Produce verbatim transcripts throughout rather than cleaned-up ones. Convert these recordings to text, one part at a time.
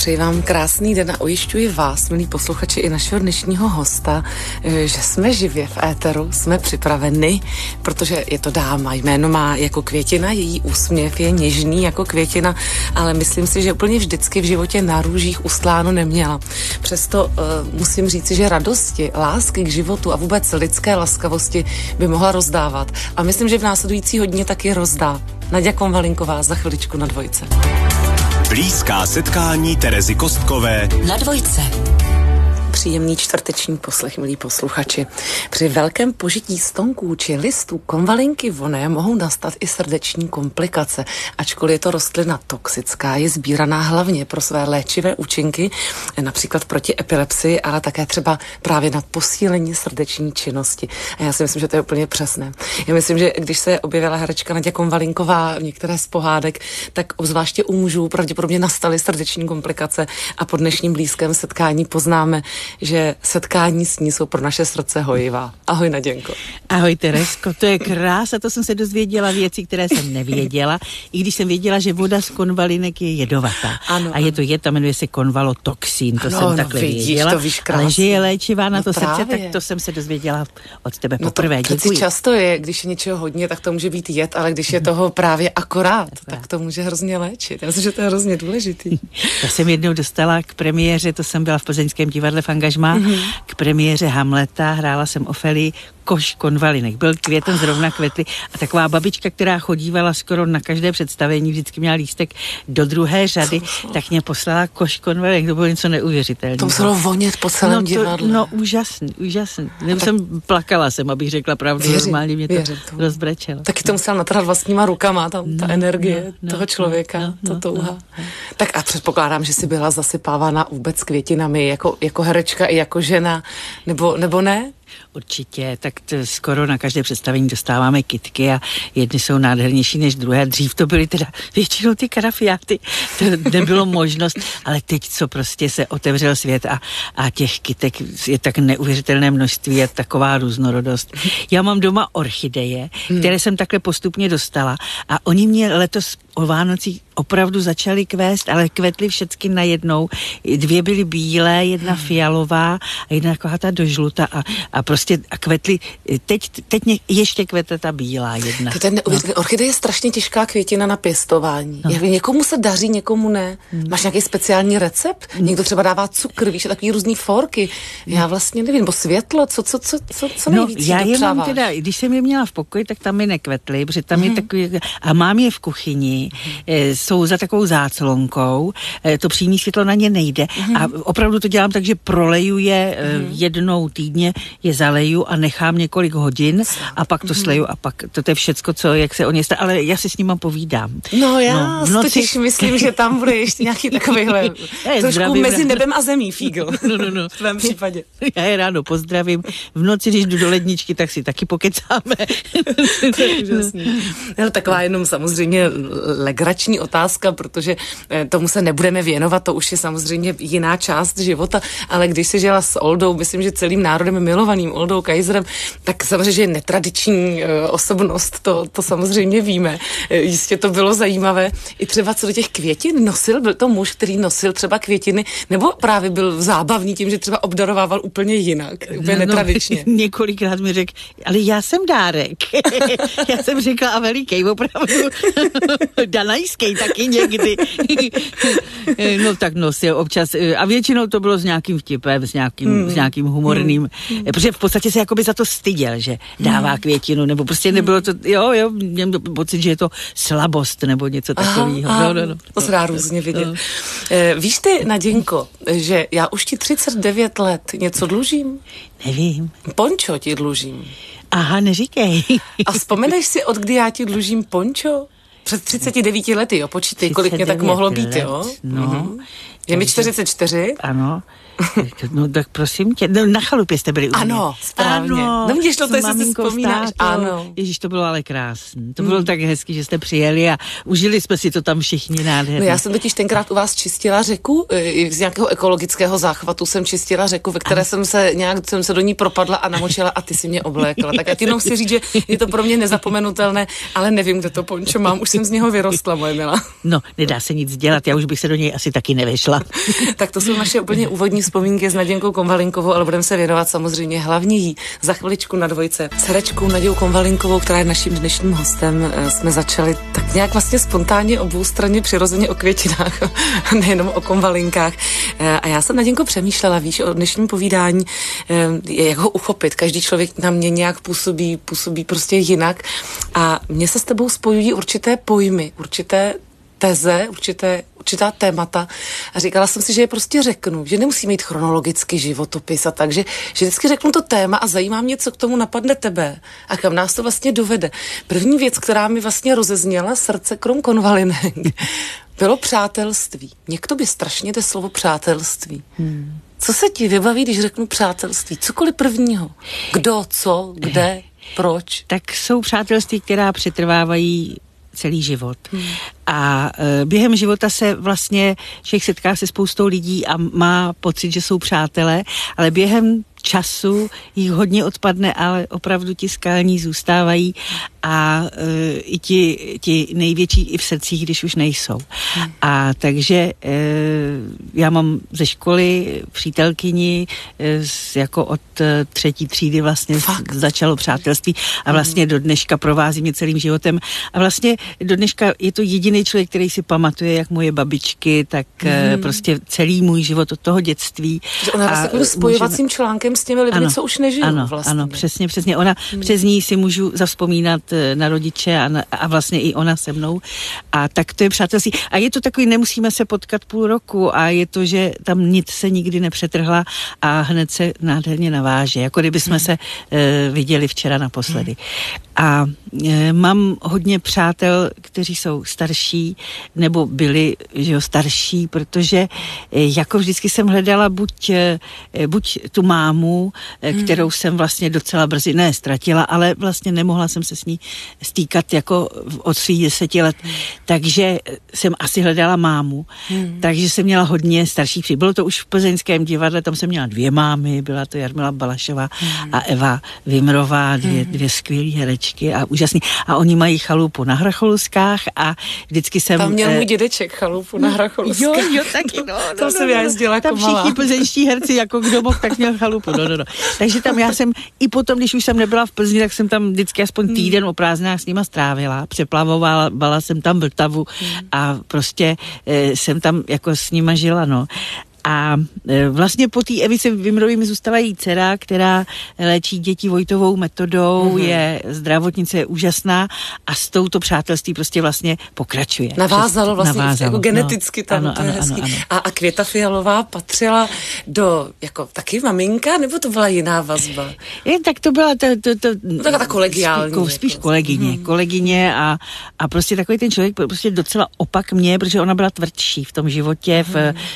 Přeji vám krásný den a ujišťuji vás, milí posluchači, i našeho dnešního hosta, že jsme živě v éteru, jsme připraveni, protože je to dáma, jméno má jako Květina, její úsměv je něžný jako květina, ale myslím si, že úplně vždycky v životě na růžích ustláno neměla. Přesto uh, musím říci, že radosti, lásky k životu a vůbec lidské laskavosti by mohla rozdávat. A myslím, že v následující hodině taky rozdá. Naďa Konvalinková za chviličku na Dvojce. Blízká setkání Terezy Kostkové na Dvojce. Příjemný čtvrteční poslech, milí posluchači. Při velkém požití stonků či listů konvalinky vonné mohou nastat i srdeční komplikace. Ačkoliv je to rostlina toxická, je sbíraná hlavně pro své léčivé účinky, například proti epilepsii, ale také třeba právě na posílení srdeční činnosti. A já si myslím, že to je úplně přesné. Já myslím, že když se objevila herečka Naďa Konvalinková v některé z pohádek, tak obzvláště u mužů pravděpodobně nastaly srdeční komplikace a po dnešním blízkém setkání poznáme, že setkání s ní jsou pro naše srdce hojivá. Ahoj, Naděnko. Ahoj, Teresko, to je krása, to jsem se dozvěděla věci, které jsem nevěděla, i když jsem věděla, že voda z konvalinek je jedovatá. Ano, a je to jed, tam jmenuje se konvalotoxín, to ano, jsem takhle no, vidíš, věděla, to víš ale že je léčivá na no to právě. Srdce, tak to jsem se dozvěděla od tebe no poprvé. To děkuji. Často je, když je něčeho hodně, tak to může být jed, ale když je toho právě akorát, tak to může hrozně léčit. Já myslím, že to je hrozně důležitý. Já jsem jednou dostala k premiéře, to jsem byla v Plzeňském divadle v angažmá, mm-hmm. k premiéře Hamleta, hrála jsem Ofélii, koš konvalinek. Byl květen, zrovna kvetly a taková babička, která chodívala skoro na každé představení, vždycky měla lístek do druhé řady, co? Tak mě poslala koš konvalinek. To bylo něco neuvěřitelného. To muselo vonět po celém no to, divadle. No úžasný, úžasný. Nebo tak... jsem plakala jsem, abych řekla pravdu, věřím, normálně mě to rozbrečelo. Taky to musela natrhat vlastníma rukama, tam ta no, energie no, toho člověka, no, no, to touha. No, no. Tak a předpokládám, že jsi byla zasypávána vůbec květinami, jako, jako herečka i jako žena, nebo, nebo ne? Určitě, tak to skoro na každé představení dostáváme kytky a jedny jsou nádhernější než druhé. Dřív to byly teda většinou ty karafiáty, to nebylo možnost, ale teď, co prostě se otevřel svět a, a těch kytek je tak neuvěřitelné množství a taková různorodost. Já mám doma orchideje, hmm. které jsem takhle postupně dostala a oni mě letos o Vánocích opravdu začaly kvést, ale kvetly všechny najednou. Dvě byly bílé, jedna fialová a jedna taková ta dožluta a, a prostě a kvetly, teď, teď ještě kvete ta bílá jedna. To ten, no. Orchidej je strašně těžká květina na pěstování. No. Někomu se daří, někomu ne. Hmm. Máš nějaký speciální recept? Hmm. Někdo třeba dává cukr, víš, a takový různý forky. Já vlastně nevím, nebo světlo, co, co, co, co, co nejvíc no, já je mám teda, když jsem je měla v pokoji, tak tam mi nekvetly, protože tam hmm. je takový, a mám je v kuchyni, hmm. jsou za takovou záclonkou, to přímý světlo na ně nejde hmm. a opravdu to dělám tak, že proleju je hmm. jednou týdně, je zaleju a nechám několik hodin a pak to sleju a pak to je všecko, co, jak se o ně stane, ale já si s nima povídám. No já no, totiž myslím, že tam bude ještě nějaký takovýhle trošku zdravím, mezi nebem a zemí fígl. No, no, no. V tvém případě. Já je ráno pozdravím. V noci, když jdu do ledničky, tak si taky pokecáme. To je úžasný. Ale taková jenom samozřejmě legrační otázka, protože tomu se nebudeme věnovat, to už je samozřejmě jiná část života, ale když si žila s Oldou, myslím, že celým národem milovaným Oldou Kaiserem, tak samozřejmě, že je netradiční osobnost, to, to samozřejmě víme. Jistě to bylo zajímavé. I třeba co do těch květin nosil, byl to muž, který nosil třeba květiny, nebo právě byl zábavný tím, že třeba obdarovával úplně jinak, úplně no, netradičně. No, několikrát mi řekl, ale já jsem dárek. Já jsem řekla a velikej, opravdu. Danajskej taky někdy. No tak nosil občas. A většinou to bylo s nějakým vtipem, s nějakým, mm. s nějakým humorným. Mm. Protože v podstatě se jakoby za to styděl, že dává květinu, nebo prostě nebylo to, jo, jo, měl pocit, že je to slabost, nebo něco takového. No, no, no. To se dá různě vidět. No. E, víš ty, Naděnko, že já už ti třicet devět let něco dlužím? Nevím. Pončo ti dlužím. Aha, neříkej. A vzpomeneš si, od kdy já ti dlužím pončo? Před třiceti devíti lety, jo, počítej, kolik mě tak mohlo let, být, jo? No. Mhm. Je mi čtyřicet čtyři. Ano. No tak prosím tě, no, na chalupě jste byli u mě. Ano, správně. Ano, no vidíš to, to si vzpomínáš. Ano. Ježíš, to bylo ale krásný. To bylo hmm. tak hezky, že jste přijeli a užili jsme si to tam všichni nádherně. No já jsem totiž tenkrát u vás čistila řeku, z nějakého ekologického záchvatu jsem čistila řeku, ve které ano. jsem se nějak jsem se do ní propadla a namočila a ty si mě oblékla. Tak já ti jenom chci říct, že je to pro mě nezapomenutelné, ale nevím, kde to pončo mám, už jsem z něho vyrostla, moje milá. No, nedá se nic dělat, já už bych se do něj asi taky nevešla. nevedla. Tak to jsou naše úplně úvodní vzpomínky s Nadějkou Konvalinkovou, ale budeme se věnovat samozřejmě hlavně jí za chviličku na dvojce. S herečkou Nadějou Konvalinkovou, která je naším dnešním hostem, jsme začali tak nějak vlastně spontánně oboustranně přirozeně o květinách, nejenom o konvalinkách. A já jsem, Nadějko, přemýšlela, víš, o dnešním povídání, jak ho uchopit. Každý člověk na mě nějak působí, působí prostě jinak. A mně se s tebou spojují určité pojmy, určité teze, určité, určitá témata a říkala jsem si, že je prostě řeknu, že nemusí mít chronologicky životopis a tak, že, že vždycky řeknu to téma a zajímá mě, co k tomu napadne tebe a kam nás to vlastně dovede. První věc, která mi vlastně rozezněla srdce krom konvalinek, bylo přátelství. Mně k tobě strašně jde slovo přátelství. Hmm. Co se ti vybaví, když řeknu přátelství? Cokoliv prvního. Kdo, co, kde, proč? Tak jsou přátelství, která přetrvávají celý život. Hmm. A e, během života se vlastně člověk setká se spoustou lidí a má pocit, že jsou přátelé, ale během času jich hodně odpadne, ale opravdu ti skalní zůstávají a e, i ti, ti největší i v srdcích, když už nejsou. Hmm. A takže e, já mám ze školy přítelkyni e, z, jako od e, třetí třídy vlastně Fakt. začalo přátelství a vlastně hmm. do dneška provází mě celým životem a vlastně do dneška je to jediný člověk, který si pamatuje, jak moje babičky, tak hmm. e, prostě celý můj život od toho dětství. Že ona vlastně takovým spojovacím můžeme... článkem s těmi lidmi, ano, co už nežijou ano, vlastně. Ano, přesně, přesně. Ona, hmm. přes ní si můžu zavzpomínat na rodiče a, na, a vlastně i ona se mnou. A tak to je přátelství. A je to takový, nemusíme se potkat půl roku a je to, že tam nic se nikdy nepřetrhla a hned se nádherně naváže. Jako kdyby jsme hmm. se e, viděli včera naposledy. Hmm. A e, mám hodně přátel, kteří jsou starší, nebo byli, že jo, starší, protože e, jako vždycky jsem hledala buď, e, buď tu mámu, e, hmm. kterou jsem vlastně docela brzy, ne ztratila, ale vlastně nemohla jsem se s ní stýkat jako od svých deseti let. Hmm. Takže jsem asi hledala mámu. Hmm. Takže jsem měla hodně starších při. Bylo to už v Plzeňském divadle, tam jsem měla dvě mámy, byla to Jarmila Balašová hmm. a Eva Vimrová, dvě, hmm. dvě skvělé herečky a úžasný. A oni mají chalupu na Hracholskách a vždycky jsem... Tam měl eh, můj dědeček chalupu na Hracholskách. Jo, jo, taky, no. no tam no, jsem no, já jezdila jako tam malá. Všichni plzeňští herci, jako kdo mohl, tak měl chalupu. No, no, no. Takže tam já jsem, i potom, když už jsem nebyla v Plzni, tak jsem tam vždycky aspoň týden o prázdninách s nima strávila. Přeplavovala jsem tam Vltavu a prostě eh, jsem tam jako s nima žila, no. A e, vlastně po té Evice Vimrový mi zůstala její dcera, která léčí děti Vojtovou metodou, mm-hmm. je zdravotnice, je úžasná a s touto přátelství prostě vlastně pokračuje. Navázalo vlastně Navázalo, jako geneticky no. tam, ano, to je ano, hezký. Ano, ano. A, a Květa Fialová patřila do, jako taky maminka, nebo to byla jiná vazba? Je, tak to byla to, to, to, no, tak ta kolegiální. Spíš, spíš jako. kolegyně, hmm. kolegyně a, a prostě takový ten člověk prostě docela opak mě, protože ona byla tvrdší v tom životě, v, hmm.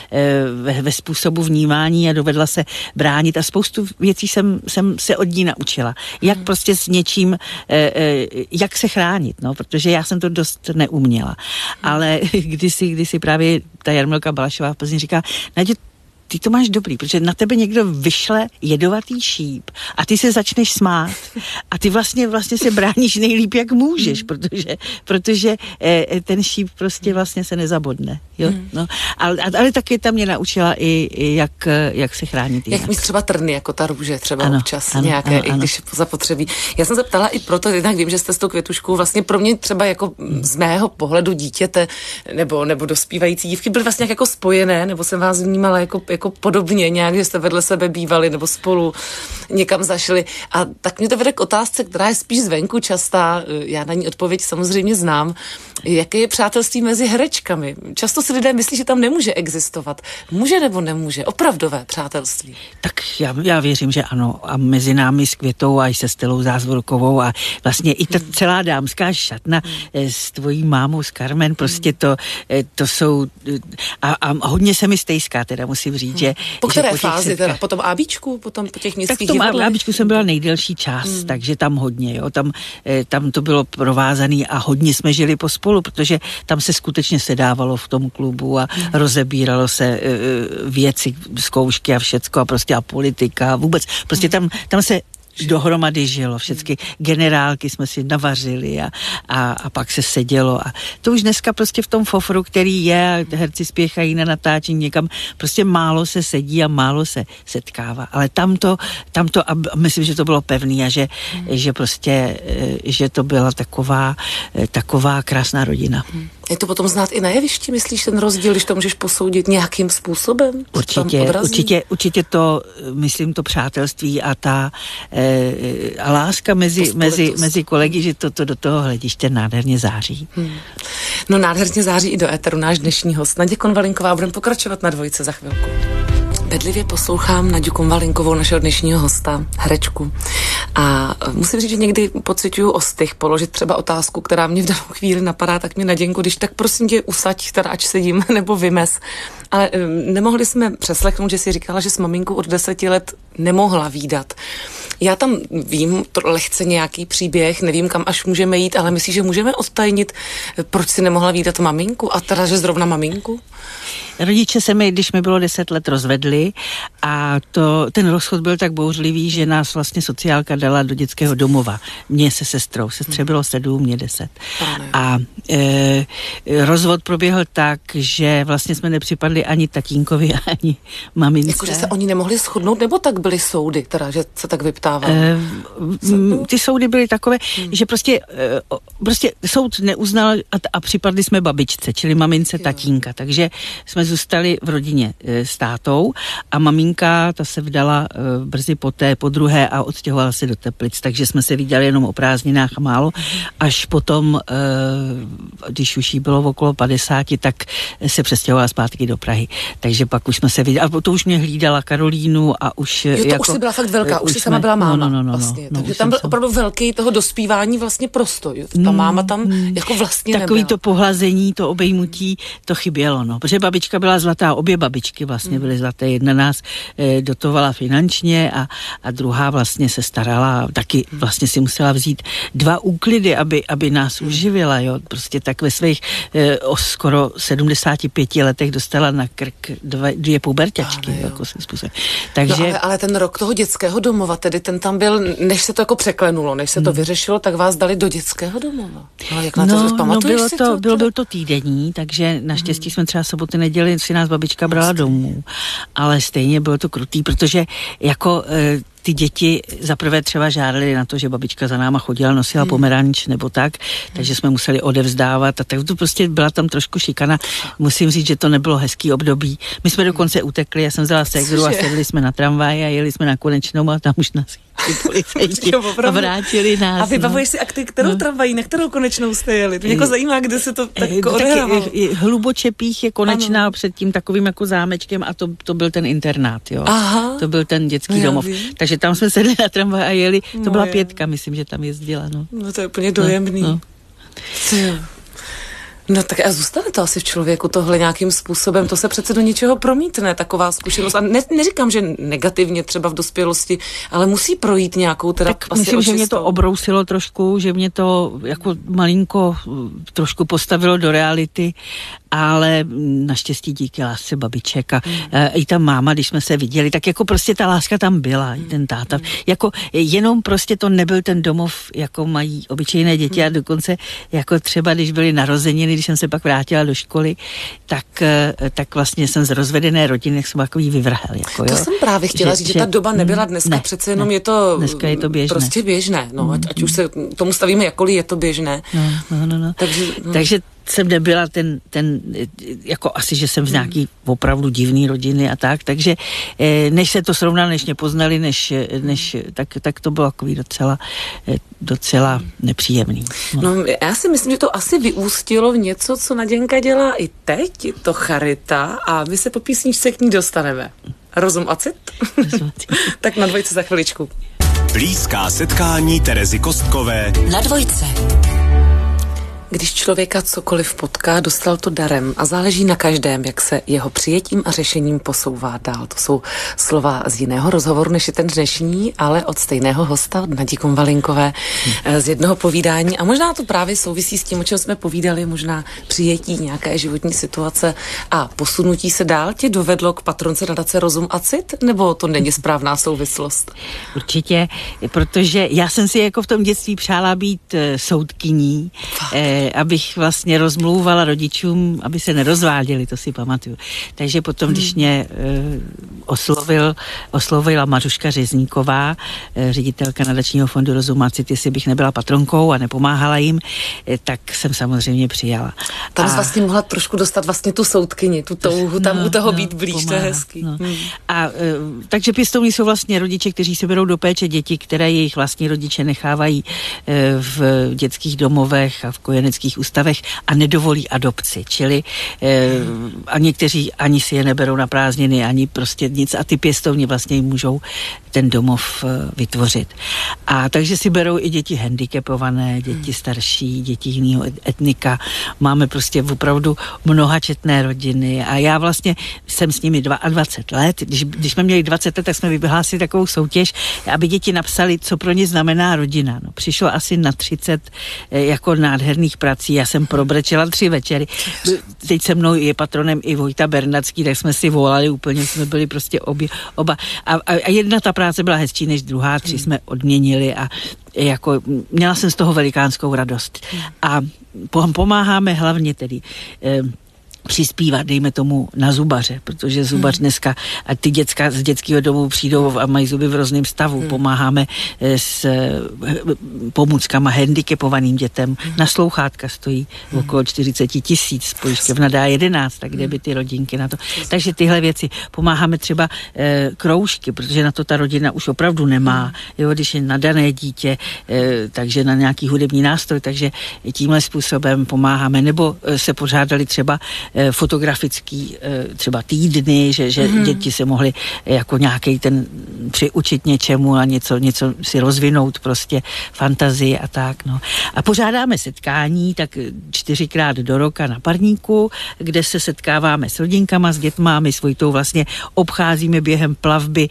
v ve způsobu vnímání a dovedla se bránit a spoustu věcí jsem, jsem se od ní naučila. Jak hmm. prostě s něčím, eh, eh, jak se chránit, no, protože já jsem to dost neuměla. Hmm. Ale kdysi, kdysi právě ta Jarmilka Balašová v Plzni říká, Naďo, ty to máš dobrý, protože na tebe někdo vyšle jedovatý šíp a ty se začneš smát a ty vlastně vlastně se bráníš nejlíp, jak můžeš, protože, protože eh, ten šíp prostě vlastně se nezabodne. Jo? No. Ale, ale taky tam mě naučila i, i jak, jak se chránit. Jak mít třeba trny, jako ta růže třeba ano, občas ano, nějaké, ano, i když je zapotřebí. Já jsem se ptala i proto, jednak vím, že jste s tou Květuškou vlastně pro mě třeba jako z mého pohledu dítěte nebo, nebo dospívající dívky byly vlastně jako spojené, nebo jsem vás vnímala jako, jako podobně nějak, že jste vedle sebe bývali nebo spolu někam zašli. A tak mě to vede k otázce, která je spíš zvenku častá. Já na ní odpověď samozřejmě znám. Jaké je přátelství mezi herečkami? Často si lidé myslí, že tam nemůže existovat. Může nebo nemůže? Opravdové přátelství. Tak já, já věřím, že ano. A mezi námi s Květou a i se Stelou Zázvorkovou a vlastně i ta celá dámská šatna hmm. s tvojí mámou, s Carmen, prostě to, to jsou a, a hodně se mi stejská, teda musím říct, hmm. že... Po které že po fázi teda? Po tom Ábíčku? Po, tom, po těch městských divadlech? Tak v tom Ábíčku jsem byla nejdelší čas, hmm. takže tam hodně, jo. Tam, tam to bylo provázaný a hodně jsme žili pospolu, protože tam se skutečně sedávalo v tom klubu a hmm. rozebíralo se uh, věci, zkoušky a všecko a prostě a politika a vůbec. Prostě tam, tam se dohromady žilo. Všechny generálky jsme si navařili a, a, a pak se sedělo. A to už dneska prostě v tom fofru, který je, herci spěchají na natáčení někam, prostě málo se sedí a málo se setkává. Ale tamto, tamto a myslím, že to bylo pevný a že, hmm. že prostě, že to byla taková, taková krásná rodina. Hmm. Je to potom znát i na jevišti, myslíš, ten rozdíl, když to můžeš posoudit nějakým způsobem? Určitě, určitě, určitě to, myslím, to přátelství a ta e, a láska mezi, mezi, mezi kolegy, že to, to do toho hlediště nádherně září. Hmm. No nádherně září i do éteru náš dnešní host Naděja Konvalinková. Budeme pokračovat na Dvojce za chvilku. Bedlivě poslouchám Naďu Konvalinkovou, našeho dnešního hosta, herečku. A musím říct, že někdy pociťuju ostych položit třeba otázku, která mě v danou chvíli napadá, tak mě Naděnko, když tak prosím tě usaď, teda ať sedím, nebo vymez. Ale um, nemohli jsme přeslechnout, že jsi říkala, že s maminkou od deseti let nemohla vídat. Já tam vím lehce nějaký příběh, nevím, kam až můžeme jít, ale myslíš, že můžeme odtajnit, proč si nemohla vídat maminku a teda, že zrovna maminku? Rodiče se mi, když mi bylo deset let, rozvedli a to, ten rozchod byl tak bouřlivý, že nás vlastně sociálka dala do dětského domova. Mně se sestrou. Sestře bylo sedm, mě deset. A e, rozvod proběhl tak, že vlastně jsme nepřipadli ani tatínkovi, ani mamince. Jakože se oni nemohli shodnout, nebo tak byly soudy, teda, že se tak vyptávalo? E, ty soudy byly takové, hmm. že prostě, e, prostě soud neuznal a, a připadli jsme babičce, čili mamince, jo. tatínka. Takže jsme zůstali v rodině e, s tátou a maminka, ta se vdala e, brzy poté, po druhé a odstěhovala se do Teplic, takže jsme se viděli jenom o prázdninách a málo. Až potom, e, když už jí bylo okolo padesáti, tak se přestěhovala zpátky do Prahy. Takže pak už jsme se viděli, a to už mě hlídala Karolínu a už... Jo, to jako, už jsi byla fakt velká, už jsi sama byla máma. No, no, no, vlastně. no, Takže tam byl opravdu velký toho dospívání vlastně prostoj. Ta máma tam mm, jako vlastně takový nebyla. to pohlazení, to obejmutí, to chybělo, no. Protože babička byla zlatá, obě babičky vlastně byly zlaté. Jedna nás e, dotovala finančně a, a druhá vlastně se starala, taky vlastně si musela vzít dva úklidy, aby, aby nás uživila, jo. Prostě tak ve svých e, o skoro sedmdesáti pěti letech dostala na krk dva, dvě puberťačky, Áne, jako se způsobem. Takže... No ale, ale ten rok toho dětského domova, tedy ten tam byl, než se to jako překlenulo, než se to vyřešilo, tak vás dali do dětského domova. No, jak na no, to pamatuješ no bylo si to, to? Bylo, byl to týdenní, takže naštěstí hmm. jsme třeba soboty, neděli si nás babička brala domů, ale stejně bylo to krutý, protože jako e, ty děti zaprvé třeba žádali na to, že babička za náma chodila, nosila hmm. pomeranč nebo tak, takže jsme museli odevzdávat a tak to prostě byla tam trošku šikana. Musím říct, že to nebylo hezký období. My jsme dokonce utekli, já jsem vzala segru a sedli jsme na tramvaj a jeli jsme na Konečnou a tam už nás policajti a vrátili nás. A vybavuješ no. si akty, kterou no. tramvají, na kterou Konečnou jste jeli? To mě jako zajímá, kde se to tak jako odehrávalo. Hlubočepích je Konečná ano. před tím takovým jako zámečkem a to, to byl ten internát, jo. Aha. To byl ten dětský no, domov. Takže tam jsme sedli na tramvaj a jeli. To no byla je. pětka, myslím, že tam jezdila, no. No to je úplně dojemný. No, no. No tak a zůstane to asi v člověku tohle nějakým způsobem, to se přece do něčeho promítne, taková zkušenost. A ne, neříkám, že negativně třeba v dospělosti, ale musí projít nějakou teda tak asi myslím, očistou. Že mě to obrousilo trošku, že mě to jako malinko trošku postavilo do reality, ale naštěstí díky lásce babiček a, mm. a i ta máma, když jsme se viděli, tak jako prostě ta láska tam byla, mm. i ten táta. Mm. Jako jenom prostě to nebyl ten domov, jako mají obyčejné děti mm. a dokonce jako třeba, když byly narozeniny, když jsem se pak vrátila do školy, tak, tak vlastně jsem z rozvedené rodiny, jak jsem takový vyvrhel. Jako, to jo. jsem právě chtěla že, říct, že, že ta doba nebyla dneska, ne, přece jenom ne, je to dneska je to běžné. Prostě běžné, no, ať, ať už se tomu stavíme jakkoliv, je to běžné. No, no, no, no. Takže, no. Takže jsem nebyla ten, ten, jako asi, že jsem z nějaký opravdu divný rodiny a tak, takže než se to srovnalo, než mě poznali, než, než tak, tak to bylo takový docela, docela nepříjemný. No. no já si myslím, že to asi vyústilo v něco, co Naděnka dělá i teď, to charita a my se po písničce k ní dostaneme. Rozum a cit? Tak na Dvojce za chviličku. Blízká setkání Terezy Kostkové na Dvojce. Když člověka cokoliv potká, dostal to darem a záleží na každém, jak se jeho přijetím a řešením posouvá dál. To jsou slova z jiného rozhovoru, než je ten dnešní, ale od stejného hosta, od Nadi Konvalinkové, hmm. z jednoho povídání. A možná to právě souvisí s tím, o čem jsme povídali, možná přijetí nějaké životní situace a posunutí se dál tě dovedlo k patronce nadace Rozum a cit, nebo to není správná souvislost? Určitě, protože já jsem si jako v tom dětství přála být e, soudkyní, e, abych vlastně rozmlouvala rodičům, aby se nerozváděli, to si pamatuju. Takže potom, když mě e, oslovil, oslovila Maruška Řezníková, e, ředitelka nadačního fondu Rozum a cit, jestli bych nebyla patronkou a nepomáhala jim, e, tak jsem samozřejmě přijala. Tam a... jsi vlastně mohla trošku dostat vlastně tu soudkyni, tu touhu tam no, u toho no, být blíž, pomáhá, to je hezký. No. Hmm. A e, takže pěstouni jsou vlastně rodiče, kteří se berou do péče děti, které jejich vlastní rodiče nechávají e, v dětských domovech a v kojeneckých ústavech a nedovolí adopci. Čili e, a někteří ani si je neberou na prázdniny, ani prostě nic a ty pěstouni vlastně jim můžou ten domov e, vytvořit. A takže si berou i děti handicapované, děti starší, děti jiného etnika. Máme prostě opravdu mnohačetné rodiny a já vlastně jsem s nimi dvacet dva let. Když, když jsme měli dvacet let, tak jsme vyhlásili takovou soutěž, aby děti napsali, co pro ně znamená rodina. No, přišlo asi na třicet e, jako nádherných prací. Já jsem probrečela tři večery. Teď se mnou je patronem i Vojta Bernacký, tak jsme si volali úplně, jsme byli prostě obě, oba. A, a, a jedna ta práce byla hezčí než druhá, tři jsme odměnili a jako měla jsem z toho velikánskou radost. A pomáháme hlavně tedy e, přispívat, dejme tomu, na zubaře, protože zubař hmm. dneska a ty děcka z dětského domu přijdou a mají zuby v různém stavu. Hmm. Pomáháme s pomůckama handicapovaným dětem. Hmm. Na slouchátka stojí hmm. okolo čtyřicet tisíc, pojišťovna dá jedenáct, tak kde by ty rodinky na to. Takže tyhle věci. Pomáháme třeba e, kroužky, protože na to ta rodina už opravdu nemá. Hmm. Jo, když je nadané dítě, e, takže na nějaký hudební nástroj, takže tímhle způsobem pomáháme. Nebo e, se pořádali třeba fotografický třeba týdny, že, že mm-hmm. děti se mohly jako nějaký ten přiučit něčemu a něco, něco si rozvinout, prostě fantazii a tak, no. A pořádáme setkání tak čtyřikrát do roka na Parníku, kde se setkáváme s rodinkama, s dětma, my s Vojtou vlastně obcházíme během plavby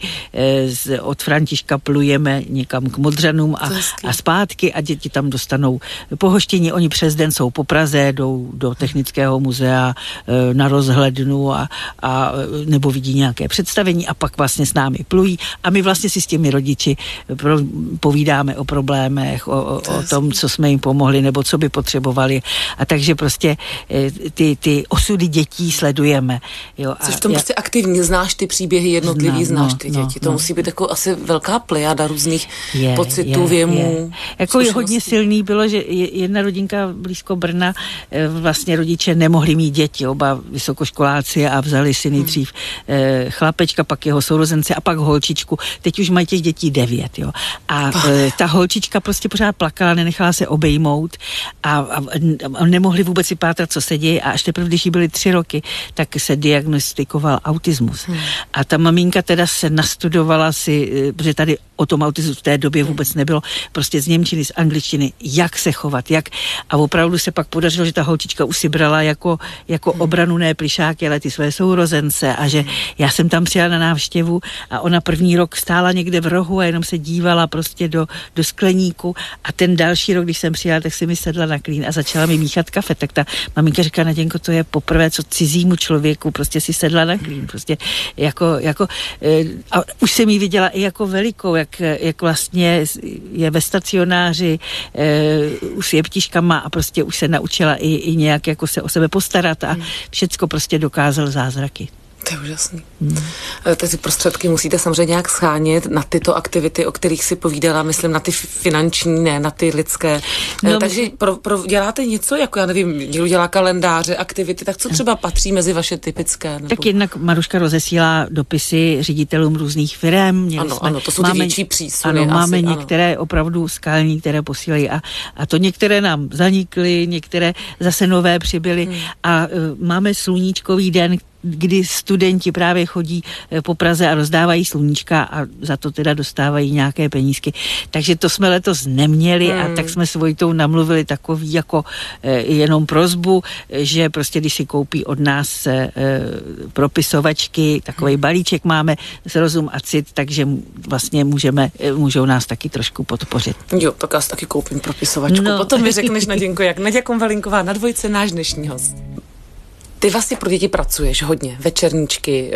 z, od Františka plujeme někam k Modřanům a, a zpátky a děti tam dostanou pohoštění, oni přes den jsou po Praze, jdou do Technického muzea na rozhlednu a, a nebo vidí nějaké představení a pak vlastně s námi plují a my vlastně si s těmi rodiči pro, povídáme o problémech, o, o, o tom, co jsme jim pomohli nebo co by potřebovali a takže prostě ty, ty osudy dětí sledujeme. Jo, Což v tom já, prostě aktivně znáš ty příběhy jednotlivý, znám, znáš ty no, děti. No, to no. musí být jako asi velká plejada různých je, pocitů, je, věmů. Je. Jako je hodně silný bylo, že jedna rodinka blízko Brna vlastně rodiče nemohli mít děti, oba vysokoškoláci a vzali si nejdřív eh, chlapečka, pak jeho sourozence a pak holčičku. Teď už mají těch dětí devět, jo. A eh, ta holčička prostě pořád plakala, nenechala se obejmout a, a, a nemohli vůbec vypátrat, co se děje a až teprve, když jí byly tři roky, tak se diagnostikoval autismus. Hmm. A ta maminka teda se nastudovala si, eh, protože tady o tom autismu v té době vůbec nebylo, prostě z němčiny, z angličtiny, jak se chovat, jak a opravdu se pak podařilo, že ta holčička už si brala jako, jako obranu ne plišáky, ale ty své sourozence a že já jsem tam přijela na návštěvu a ona první rok stála někde v rohu a jenom se dívala prostě do, do skleníku a ten další rok, když jsem přijela, tak si mi sedla na klín a začala mi míchat kafe, tak ta maminka říká, Naděnko, to je poprvé, co cizímu člověku prostě si sedla na klín, prostě jako, jako a už jsem jí viděla i jako velikou, jak, jak vlastně je ve stacionáři už s jeptiškama a prostě už se naučila i, i nějak jako se o sebe postarat a všecko prostě dokázal zázraky. To je úžasný. Hmm. Ty prostředky musíte samozřejmě nějak schánět na tyto aktivity, o kterých si povídala, myslím na ty finanční, ne na ty lidské. No, takže pro, pro, děláte něco, jako já nevím, dělu dělá kalendáře, aktivity, tak co třeba patří mezi vaše typické? Nebo... Tak jednak Maruška rozesílá dopisy ředitelům různých firem. Ano, jsme, ano, to jsou máme, ty větší přísuny. Ano, asi, máme ano. některé opravdu skalní, které posílají a, a to některé nám zanikly, některé zase nové přibyly hmm. a uh, máme sluníčkový den, kdy studenti právě chodí po Praze a rozdávají sluníčka a za to teda dostávají nějaké penízky. Takže to jsme letos neměli hmm. a tak jsme s Vojtou namluvili takový jako eh, jenom prosbu, že prostě když si koupí od nás eh, propisovačky, takovej hmm. balíček máme s Rozum a Cit, takže vlastně můžeme, můžou nás taky trošku podpořit. Jo, tak já si taky koupím propisovačku. No. Potom mi řekneš, Naděnko, jak Naďa Konvalinková na Dvojce, náš dnešní host. Ty vlastně pro děti pracuješ hodně, večerníčky,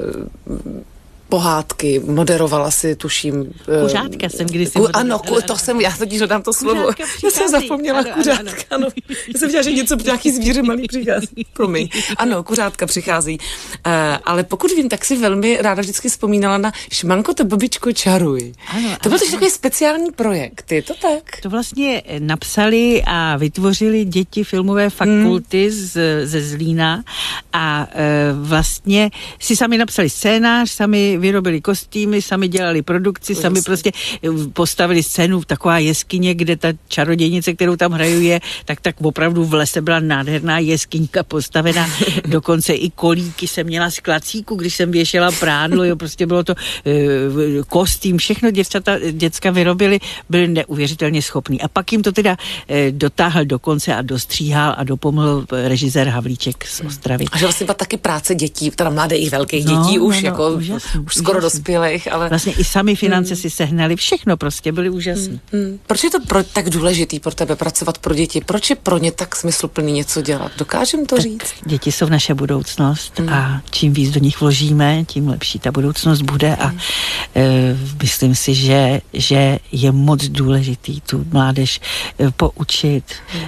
eh, pohádky, moderovala si, tuším... Kuřátka jsem kdysi ku, Ano, ku, to jsem, já totiž hledám to slovo. Já jsem zapomněla ano, kuřátka, ano, ano. Já jsem viděla, že něco, nějaký zvíře malý přichází. Promiň. Ano, kuřátka přichází. Uh, ale pokud vím, tak si velmi ráda vždycky vzpomínala na Šmanko, to babičko, čaruj. Ano, to byl takový speciální projekt, je to tak? To vlastně napsali a vytvořili děti filmové fakulty hmm. z, ze Zlína a uh, vlastně si sami napsali scénář, sami vyrobili kostýmy, sami dělali produkci, Jasně. sami prostě postavili scénu, taková jeskyně, kde ta čarodějnice, kterou tam hraju je, tak tak opravdu v lese byla nádherná jeskyňka postavená, dokonce i kolíky jsem měla z klacíku, když jsem věšela prádlo, jo, prostě bylo to e, kostým, všechno děvčata, děcka vyrobili, byli neuvěřitelně schopní. A pak jim to teda e, dotáhl do konce a dostříhal a dopomohl režisér Havlíček z Ostravy. A že vlastně byla taky práce dětí, teda mladých i velkých no, dětí už, no, no, jako úžasný, už skoro úžasný. Dospělých, ale... Vlastně i sami finance hmm. si sehnali, všechno prostě, byli úžasní. Hmm. Hmm. Proč je to pro, tak důležitý pro tebe pracovat pro děti? Proč je pro ně tak smysluplný něco dělat? Dokážem to tak říct? Děti jsou naše budoucnost hmm. a čím víc do nich vložíme, tím lepší ta budoucnost bude a hmm. e, myslím si, že, že je moc důležitý tu mládež e, poučit, hmm.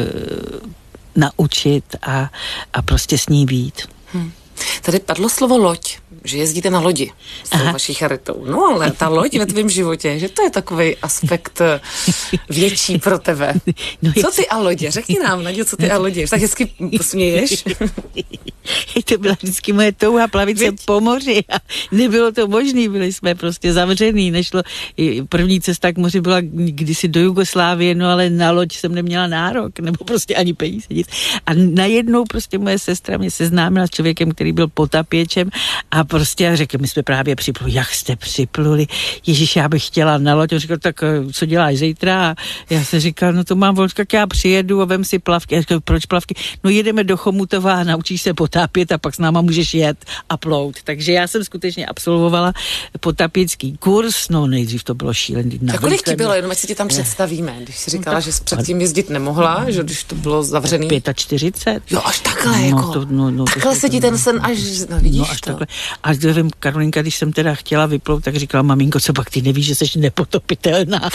e, naučit a, a prostě s ní být. Hmm. Tady padlo slovo loď, že jezdíte na lodi s tou vaší charitou. No ale ta loď ve tvém životě, že to je takový aspekt větší pro tebe. No co ty a lodě? Řekni nám, Naďo, co ty a lodě? Tak hezky směješ. To byla vždycky moje touha plavit se po moři a nebylo to možné, byli jsme prostě zavřený, nešlo. První cesta k moři byla kdysi do Jugoslávie, no ale na loď jsem neměla nárok, nebo prostě ani peníze, nic. A najednou prostě moje sestra mě seznámila s člověkem, který byl potapěčem a prostě řekl, my jsme právě připluli, jak jste připluli, Ježíš, já bych chtěla na loď, on říkal, tak co děláš zítra? A já se říkal, no to mám volno, tak já přijedu a vem si plavky. Já říkal, proč plavky? No jedeme do Chomutova a naučíš se potápět a pak s náma můžeš jet a plout. Takže já jsem skutečně absolvovala potapěcký kurz, no nejdřív to bylo šílený. A kolik ti bylo, jenom ať si ti tam je. Představíme, když jsi říkala, no, že jsi předtím jezdit nemohla, že když to bylo zavřený. čtyřicet pět. Jo, až takhle, jako. No, to, no, no, takhle se ti ten sen až, no vidíš no, až to. Takhle. A vím, Karolinka, když jsem teda chtěla vyplout, tak říkala, maminko, co pak ty nevíš, že jsi nepotopitelná.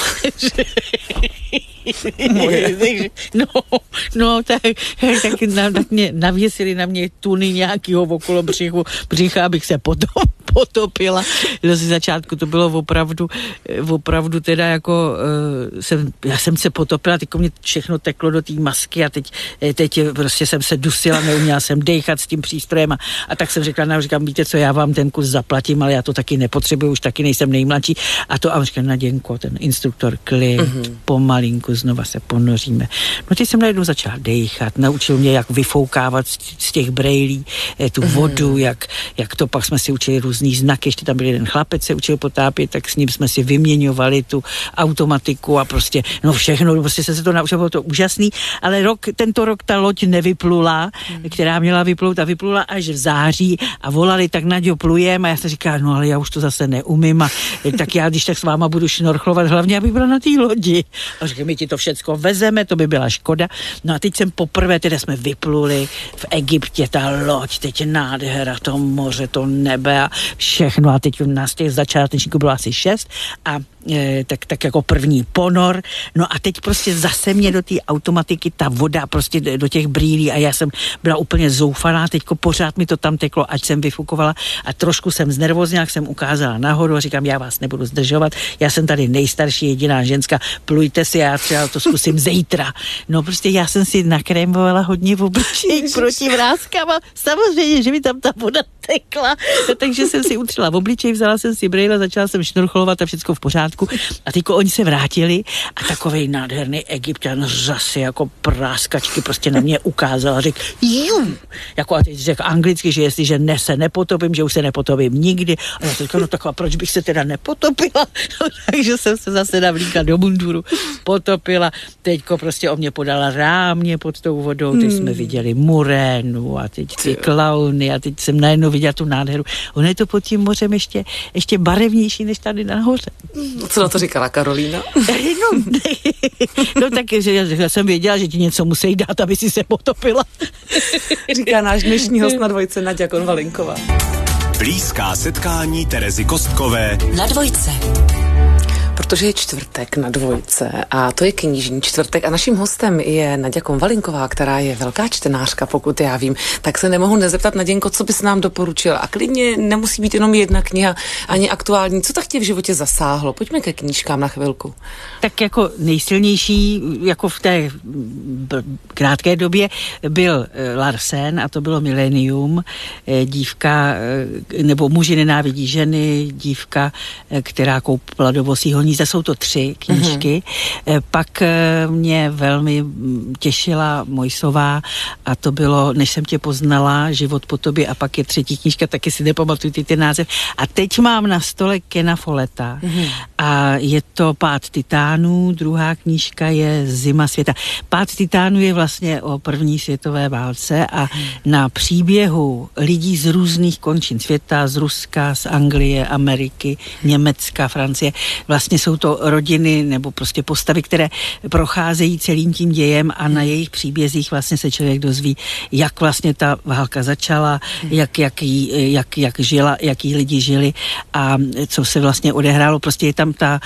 no, no, tak, tak, na, tak mě navěsili na mě tuny nějakýho okolo břichu, břicha, abych se potom potopila. Do začátku to bylo opravdu, opravdu teda jako, uh, jsem, já jsem se potopila, teď mě všechno teklo do té masky a teď, teď prostě jsem se dusila, neuměla jsem dejchat s tím přístrojem a, a tak jsem řekla, no, říkám, víte co, já vám ten kurz zaplatím, ale já to taky nepotřebuju, už taky nejsem nejmladší. A to a on říkal, Naděnko, ten instruktor, klid, mm-hmm. pomalinku, znova se ponoříme. No teď jsem najednou začala dejchat, naučil mě, jak vyfoukávat z, z těch brejlí eh, tu mm-hmm. vodu, jak, jak to pak jsme si učili různý znaky, ještě tam byl jeden chlapec, se učil potápět, tak s ním jsme si vyměňovali tu automatiku a prostě, no všechno, prostě se to naučil, bylo to úžasný, ale rok, tento rok ta loď nevyplula, mm. která měla vyplout a vyplula až v září a volali, tak Naďo, plujem a já se říkám, no ale já už to zase neumím a tak já, když tak s váma budu šnorchlovat, hlavně abych byla na té lodi. A říkám, my ti to všecko vezeme, to by byla škoda. No a teď jsem poprvé, teda jsme vypluli v Egyptě, ta loď, teď je nádhera, to moře, to nebe a všechno a teď nás těch začátečníků bylo asi šest a e, tak, tak jako první ponor, no a teď prostě zase mě do té automatiky ta voda prostě do těch brýlí a já jsem byla úplně zoufalá, teďko pořád mi to tam teklo, ať jsem vyfukovala a trošku jsem znervozněla, jak jsem ukázala nahoru a říkám, já vás nebudu zdržovat, já jsem tady nejstarší jediná ženská, plujte si, já třeba to zkusím zítra. No prostě já jsem si nakrémovala hodně v obličeji proti vrázkám a samozřejmě, že mi tam ta voda tekla, takže jsem si utřela v obličej, vzala jsem si brejle, začala jsem šnorcholovat a všechno v pořádku. A teďko oni se vrátili a takovej nádherný Egypťan zase jako práskačky prostě na mě ukázal a řekl jum, jako a teď řekl anglicky, že jestliže ne, se nepotopím, že už se nepotopím nikdy. A já říkám, no tak a proč bych se teda nepotopila? No, takže jsem se zase navlíkla do munduru, potopila, teďko prostě o mě podala rámě pod tou vodou, teď hmm. jsme viděli murénu a teď ty klauny a teď jsem najednou viděla tu nádheru. Ono je to pod tím mořem ještě, ještě barevnější než tady nahoře. Co na to říkala Karolína? No, no tak, že já jsem věděla, že ti něco musí dát, aby si se potopila. Říká náš dnešní host na dvojce Naďa Konvalinková. Blízká setkání Terezy Kostkové na dvojce. Protože je čtvrtek na dvojce a to je knižní čtvrtek a naším hostem je Naďa Konvalinková, která je velká čtenářka, pokud já vím, tak se nemohu nezeptat, Naděnko, co bys nám doporučil a klidně nemusí být jenom jedna kniha, ani aktuální, co tak tě v životě zasáhlo? Pojďme ke knížkám na chvilku. Tak jako nejsilnější, jako v té krátké době byl Larsen a to bylo Millennium, dívka, nebo muži nenávidí ženy, dívka, která koupila do vosího hnízda, jsou to tři knížky. Mm-hmm. Pak mě velmi těšila Mojsová a to bylo Než jsem tě poznala, Život po tobě a pak je třetí knížka, taky si nepamatuju ty, ty název. A teď mám na stole Kena Folletta mm-hmm. a je to Pád titánů, druhá knížka je Zima světa. Pád titánů je vlastně o první světové válce a mm. na příběhu lidí z různých končin světa, z Ruska, z Anglie, Ameriky, Německa, Francie, vlastně jsou to rodiny nebo prostě postavy, které procházejí celým tím dějem a na jejich příbězích vlastně se člověk dozví, jak vlastně ta válka začala, jak, jak, jí, jak, jak žila, jaký lidi žili a co se vlastně odehrálo. Prostě je tam ta,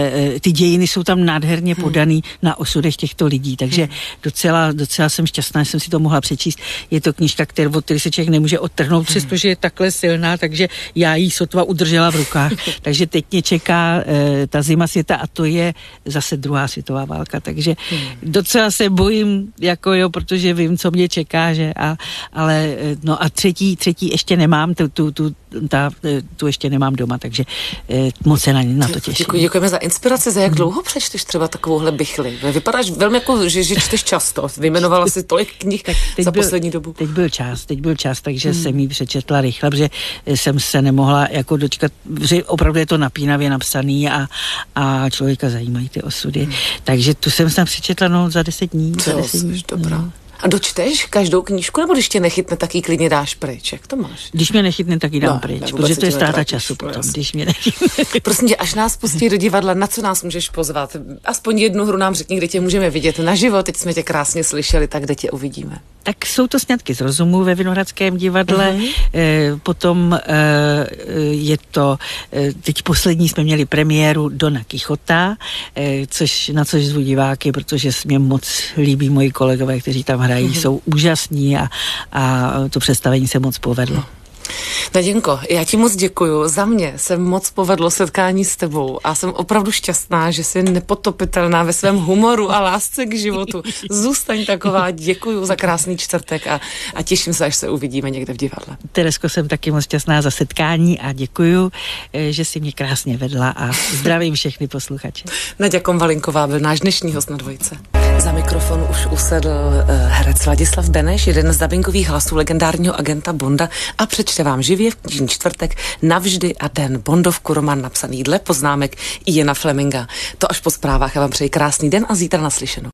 ty dějiny jsou tam nádherně podaný na osudech těchto lidí, takže docela, docela jsem šťastná, že jsem si to mohla přečíst. Je to knížka, kterou, od které se člověk nemůže odtrhnout, přestože je takhle silná, takže já ji sotva udržela v rukách. Takže teď mě čeká e, ta Zima světa a to je zase druhá světová válka, takže hmm. docela se bojím, jako jo, protože vím, co mě čeká, že a, ale no a třetí, třetí ještě nemám, tu, tu, tu, ta, tu ještě nemám doma, takže e, moc se na, na to těším. Děkuji, děkujeme za inspiraci, za jak dlouho přečteš třeba takovouhle bychli? Vypadáš velmi jako, že, že čteš často, vyjmenovala si tolik knih za byl, poslední dobu. Teď byl čas, teď byl čas, takže hmm. jsem ji přečetla rychle, protože jsem se nemohla jako dočkat, že opravdu je to napínavě napsaný a, a člověka zajímají ty osudy. Hmm. Takže tu jsem tam přečetla no, za deset dní. Co, za deset dní. Dobrá. Hmm. A dočteš každou knížku, nebo když tě nechytne, tak ji klidně dáš pryč? Jak to máš? Když mě nechytne, tak ji dám no, pryč, protože to je ztráta času potom, jasný. Když mě nechytne. Prosím tě, až nás pustí do divadla, na co nás můžeš pozvat? Aspoň jednu hru nám řekni, kde tě můžeme vidět naživo, teď jsme tě krásně slyšeli, tak kde tě uvidíme? Tak jsou to Sňatky z rozumu ve Vinohradském divadle, uh-huh. e, potom e, je to, e, teď poslední jsme měli premiéru Dona Kichota, e, což, na což zvu diváky, protože mě moc líbí moji kolegové, kteří tam hrají, uh-huh. jsou úžasní a, a to představení se moc povedlo. Naděnko, já ti moc děkuju. Za mě se moc povedlo setkání s tebou a jsem opravdu šťastná, že jsi nepotopitelná ve svém humoru a lásce k životu. Zůstaň taková. Děkuju za krásný čtvrtek a, a těším se, až se uvidíme někde v divadle. Teresko, jsem taky moc šťastná za setkání a děkuju, že jsi mě krásně vedla a zdravím všechny posluchače. Naďa Konvalinková byl náš dnešní host na dvojce. Za mikrofon už usedl herec Ladislav Beneš, jeden z dabingových hlasů legendárního agenta Bonda a přečte vám živě v knižní čtvrtek Navždy a den Bondovku román napsaný dle poznámek Iana Fleminga. To až po zprávách. Já vám přeji krásný den a zítra naslyšenou.